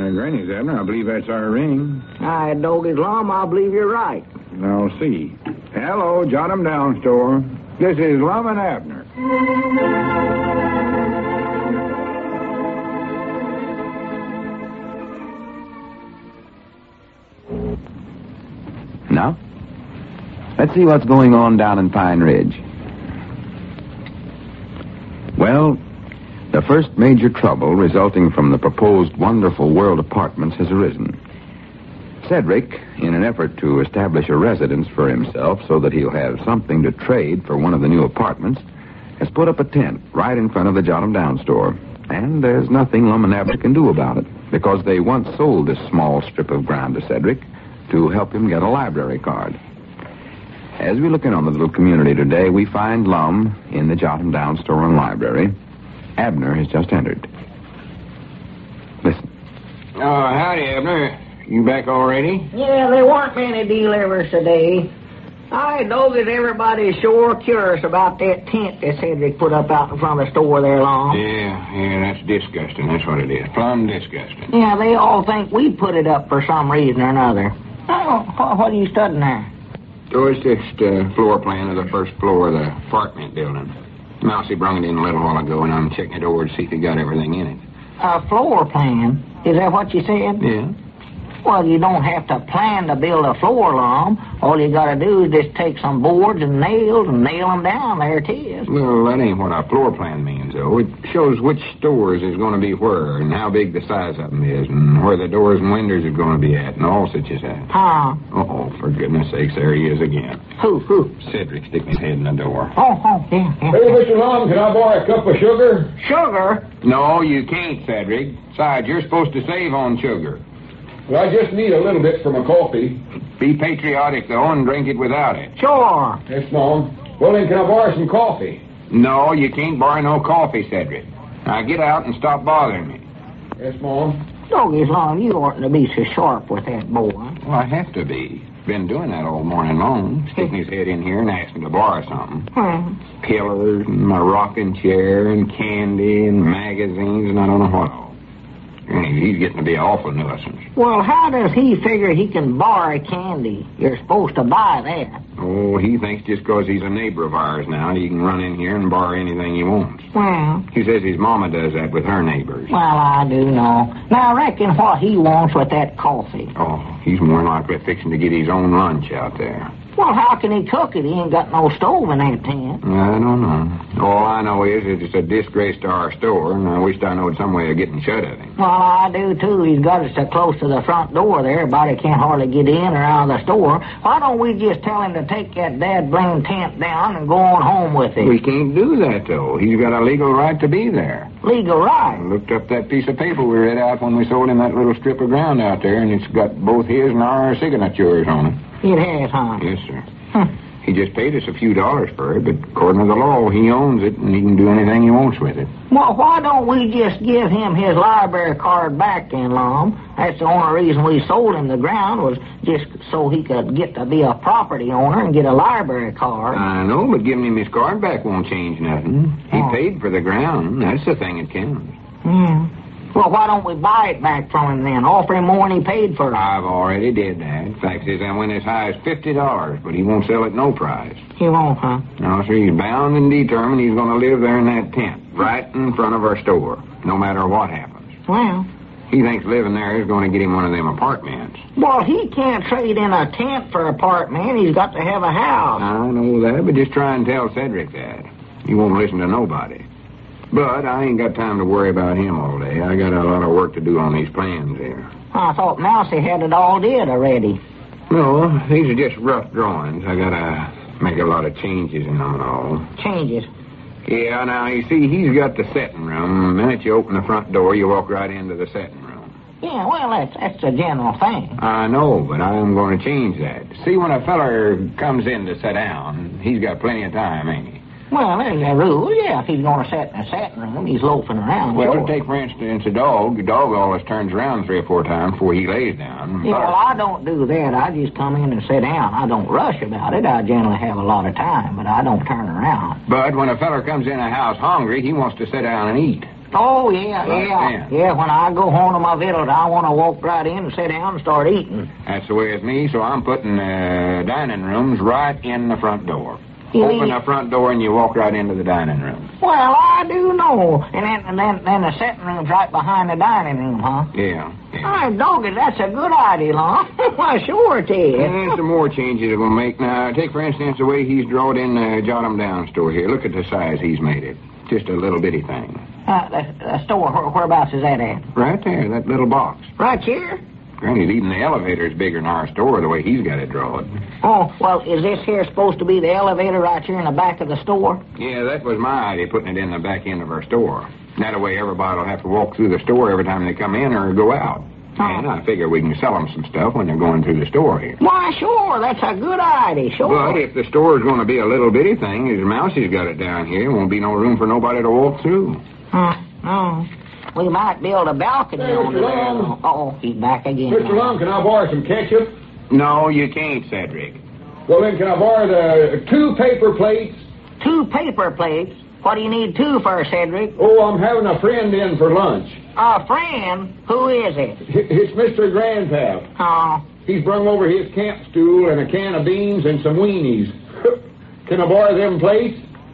Granny's, Abner. I believe that's our ring. I dog Islam, I believe you're right. I'll see. Hello, Jot 'em Down store. This is Lum and Abner. Now, let's see what's going on down in Pine Ridge. Well, the first major trouble resulting from the proposed Wonderful World Apartments has arisen. Cedric, in an effort to establish a residence for himself so that he'll have something to trade for one of the new apartments, has put up a tent right in front of the Jot 'em Down store. And there's nothing Lum and Abner can do about it, because they once sold this small strip of ground to Cedric to help him get a library card. As we look in on the little community today, we find Lum in the Jot 'em Down store and library. Abner has just entered. Listen. Oh, howdy, Abner. You back already? Yeah, there weren't many delivers today. I know that everybody's sure curious about that tent that Cedric put up out in front of the store there, Long. Yeah, that's disgusting. That's what it is. Plumb disgusting. Yeah, they all think we put it up for some reason or another. Oh, what are you studying there? So it's just a floor plan of the first floor of the apartment building. Mousy brung it in a little while ago, and I'm checking it over to see if it got everything in it. A floor plan? Is that what you said? Yeah. Well, you don't have to plan to build a floor, Lum. All you gotta do is just take some boards and nails and nail them down. There it is. Well, that ain't what a floor plan means, though. It shows which stores is going to be where, and how big the size of them is, and where the doors and windows are going to be at, and all such as that. Huh? Uh-oh, for goodness sakes, there he is again. Who? Cedric sticking his head in the door. Oh, yeah. Hey, Mr. Lum, can I borrow a cup of sugar? Sugar? No, you can't, Cedric. Besides, you're supposed to save on sugar. Well, I just need a little bit for my coffee. Be patriotic, though, and drink it without it. Sure. Yes, Mom. Well, then, can I borrow some coffee? No, you can't borrow no coffee, Cedric. Now, get out and stop bothering me. Yes, Mom. Doggy Long, you oughtn't to be so sharp with that boy. Well, I have to be. Been doing that all morning long, sticking his head in here and asking to borrow something. Pillows and my rocking chair and candy and magazines and I don't know what all. He's getting to be an awful nuisance. Well, how does he figure he can borrow candy? You're supposed to buy that. Oh, he thinks just 'cause he's a neighbor of ours now, he can run in here and borrow anything he wants. Well, He says his mama does that with her neighbors. well, I do know. Now, I reckon what he wants with that coffee. Oh, he's more than likely fixing to get his own lunch out there. Well, how can he cook it? He ain't got no stove in that tent. I don't know. All I know is that it's a disgrace to our store, and I wished I knowed some way of getting shut of him. Well, I do, too. He's got it so close to the front door there, everybody can't hardly get in or out of the store. Why don't we just tell him to take that dad-blame tent down and go on home with it? We can't do that, though. He's got a legal right to be there. Legal right? I looked up that piece of paper we read out when we sold him that little strip of ground out there, and it's got both his and our signatures on it. It has, huh? Yes, sir. He just paid us a few dollars for it, but according to the law, he owns it, and he can do anything he wants with it. Well, why don't we just give him his library card back then, Lum? That's the only reason we sold him the ground, was just so he could get to be a property owner and get a library card. I know, but giving him his card back won't change nothing. He paid for the ground. That's the thing that counts. Yeah. Well, why don't we buy it back from him then? Offer him more than he paid for it. I've already did that. In fact, I went as high as $50, but he won't sell at no price. He won't, huh? No, sir, he's bound and determined he's going to live there in that tent, right in front of our store, no matter what happens. Well, He thinks living there is going to get him one of them apartments. well, he can't trade in a tent for an apartment. He's got to have a house. I know that, but just try and tell Cedric that. He won't listen to nobody. But I ain't got time to worry about him all day. I got a lot of work to do on these plans here. I thought Mousy had it all did already. No, these are just rough drawings. I got to make a lot of changes in them and all. Changes. Yeah, now, you see, he's got the setting room. The minute you open the front door, you walk right into the setting room. Yeah, well, that's the general thing. I know, but I'm going to change that. See, when a feller comes in to sit down, he's got plenty of time, ain't he? Well, there's a rule. Yeah, if he's going to sit in a setting room, he's loafing around. Well, sure. take, for instance, a dog. The dog always turns around 3 or 4 times before he lays down. Yeah, well, I don't do that. I just come in and sit down. I don't rush about it. I generally have a lot of time, but I don't turn around. But when a feller comes in a house hungry, he wants to sit down and eat. Oh, yeah. Yeah. When I go home to my village, I want to walk right in and sit down and start eating. That's the way it's me, so I'm putting dining rooms right in the front door. You Open mean- the front door and you walk right into the dining room. Well, I do know. And then the sitting room's right behind the dining room, huh? Yeah. Hey, doggy, that's a good idea, Lon. Why, sure it is. And some more changes we'll make. Now, take, for instance, the way he's drawed in the Jot 'em Down store here. Look at the size he's made it. Just a little bitty thing. The store, whereabouts is that at? Right there, that little box. Right here? Granny's even the elevator's bigger than our store, the way he's got it drawn. Oh, well, is this here supposed to be the elevator right here in the back of the store? Yeah, that was my idea, putting it in the back end of our store. That way everybody will have to walk through the store every time they come in or go out. And I figure we can sell them some stuff when they're going through the store here. Why, sure, that's a good idea, sure. But if the store's going to be a little bitty thing, as Mousie's got it down here, there won't be no room for nobody to walk through. No. We might build a balcony Hey, on Mr. there. Long. Oh, he's back again. Mr. Long, can I borrow some ketchup? No, you can't, Cedric. Well, then, can I borrow the 2 paper plates? 2 paper plates? What do you need 2 for, Cedric? Oh, I'm having a friend in for lunch. A friend? Who is it? It's Mr. Grandpap. Oh, He's brung over his camp stool and a can of beans and some weenies. Can I borrow them plates?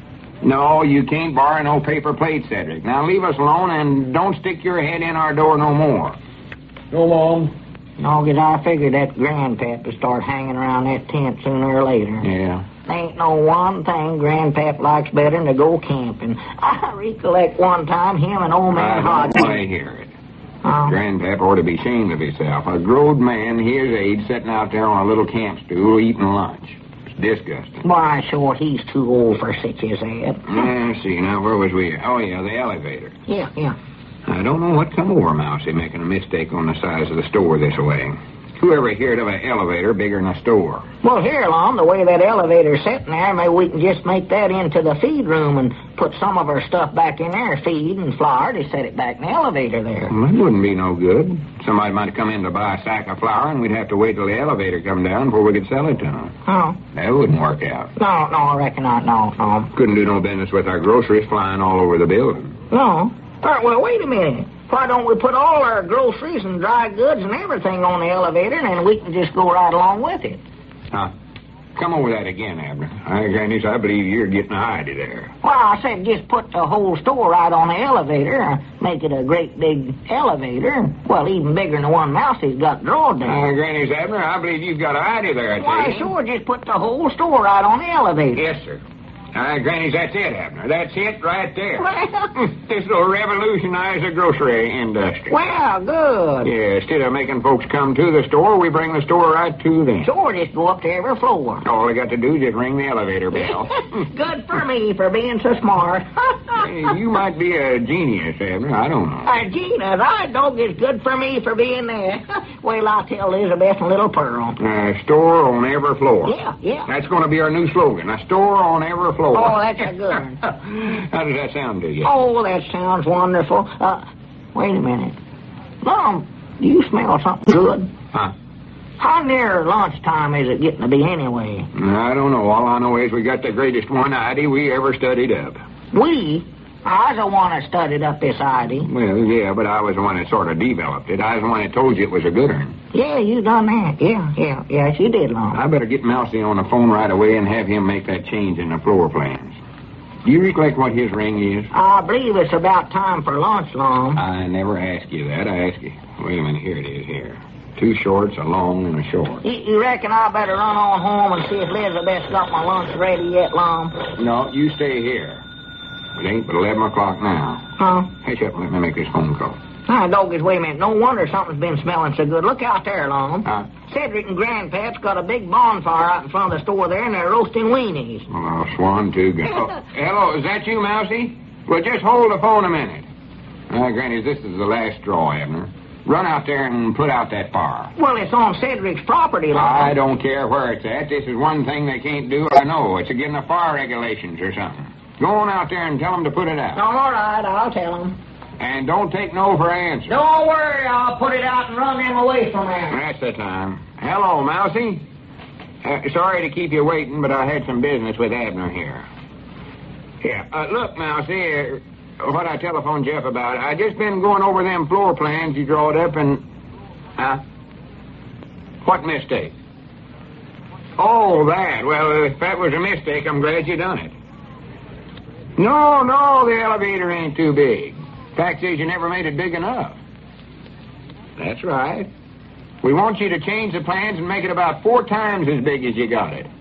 No, you can't borrow no paper plates, Cedric. Now leave us alone and don't stick your head in our door no more. No, Mom. no, 'cause I figured that Grandpap would start hanging around that tent sooner or later. Yeah. Ain't no one thing Grandpap likes better than to go camping. I recollect one time him and old man I Hodge. don't want to hear it. Oh, Grandpap ought to be ashamed of himself. A grown man his age sitting out there on a little camp stool eating lunch. It's disgusting. why, sure, he's too old for such as that. Let's see, now where was we? Oh, yeah, the elevator. Yeah. I don't know what come over Mousy making a mistake on the size of the store this way. Who ever heard of an elevator bigger than a store? Well, here, Lon, the way that elevator's sitting there, maybe we can just make that into the feed room and put some of our stuff back in there, feed and flour, to set it back in the elevator there. Well, that wouldn't be no good. Somebody might come in to buy a sack of flour, and we'd have to wait till the elevator come down before we could sell it to them. Oh, That wouldn't work out. no, I reckon not, no. Couldn't do no business with our groceries flying all over the building. No. Well, wait a minute. Why don't we put all our groceries and dry goods and everything on the elevator, and then we can just go right along with it? Come over that again, Abner. Grannies, I believe you're getting a idea there. Well, I said just put the whole store right on the elevator, make it a great big elevator, well, even bigger than the one Mousie's got drawn there. Grannies, Abner, I believe you've got an idea there, I tell Why, you. sure, just put the whole store right on the elevator. Yes, sir. Grannies, that's it, Abner. That's it right there. Well, This will revolutionize the grocery industry. well, good. Yeah, instead of making folks come to the store, we bring the store right to them. Sure, just go up to every floor. All they got to do is just ring the elevator bell. Good for me for being so smart. Hey, you might be a genius, Abner. I don't know. Gina, that dog is good for me for being there. Well, I'll tell Elizabeth and little Pearl. Store on every floor. Yeah. That's going to be our new slogan. A store on every floor. Oh, that's a good one. How does that sound to you? Oh, that sounds wonderful. Wait a minute. Mom, do you smell something good? Huh? How near lunchtime is it getting to be anyway? I don't know. All I know is we got the greatest one idea we ever studied up. I was the one that studied up this idea. Well, yeah, but I was the one that sort of developed it. I was the one that told you it was a good one. Yeah, you done that. Yeah. Yes, you did, Lon. I better get Mousy on the phone right away and have him make that change in the floor plans. Do you recollect what his ring is? I believe it's about time for lunch, Lon. I never asked you that. I asked you. Wait a minute. Here it is here. 2 shorts, a long and a short. You reckon I better run on home and see if Elizabeth's got my lunch ready yet, Lon? No, you stay here. It ain't but 11 o'clock now. Huh? Hush up and let me make this phone call. Doggies, wait a minute. No wonder something's been smelling so good. Look out there, Lon. Cedric and Grandpap's got a big bonfire out in front of the store there, and they're roasting weenies. Oh, swan too good. Hello, is that you, Mousy? Well, just hold the phone a minute. Granny, this is the last straw, Abner. Run out there and put out that fire. Well, it's on Cedric's property, Lon. I don't care where it's at. This is one thing they can't do. I know. It's against the fire regulations or something. Go on out there and tell them to put it out. All right, I'll tell them. And don't take no for an answer. Don't worry, I'll put it out and run them away from there. That's the time. Hello, Mousy. Sorry to keep you waiting, but I had some business with Abner here. Yeah, look, Mousy, what I telephoned Jeff about. I just been going over them floor plans you drawed up and... What mistake? Oh, that. Well, if that was a mistake, I'm glad you done it. No, the elevator ain't too big. Fact is, you never made it big enough. That's right. We want you to change the plans and make it about 4 times as big as you got it.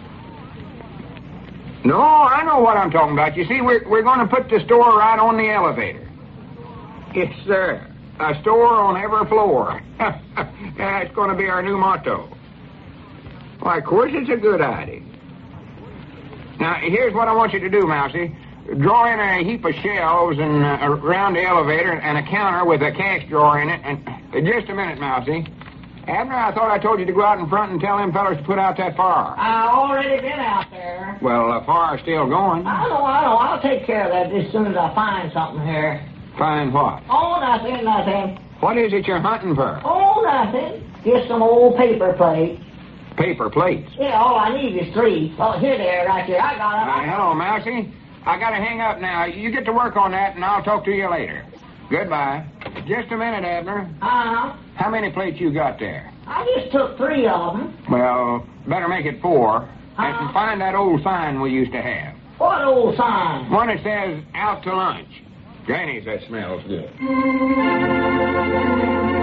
No, I know what I'm talking about. You see, we're going to put the store right on the elevator. Yes, sir. A store on every floor. That's going to be our new motto. Why, of course it's a good idea. Now, here's what I want you to do, Mousie. Draw in a heap of shelves and around the elevator and a counter with a cash drawer in it. And just a minute, Mousie. Abner, I thought I told you to go out in front and tell them fellas to put out that fire. I've already been out there. Well, the fire's still going. I know. I'll take care of that as soon as I find something here. Find what? Oh, nothing. What is it you're hunting for? Oh, nothing. Just some old paper plates. Paper plates? Yeah, all I need is 3. Oh, here they are, right here. I got them. Hello, Mousie. I got to hang up now. You get to work on that, and I'll talk to you later. Goodbye. Just a minute, Abner. Uh-huh. How many plates you got there? I just took 3 of them. Well, better make it 4. And find that old sign we used to have. What old sign? One that says, out to lunch. Granny's, that smells good.